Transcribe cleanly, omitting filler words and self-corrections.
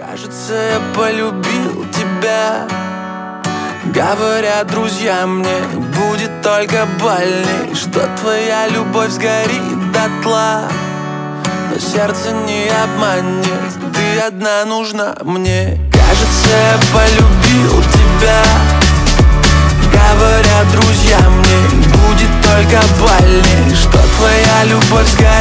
Кажется, я полюбил тебя. Говорят друзья мне, будет только больней, что твоя любовь сгорит дотла. Но сердце не обманет, ты одна нужна мне. Кажется, я полюбил тебя. Говорят друзья мне, будет только больней, что твоя любовь сгорит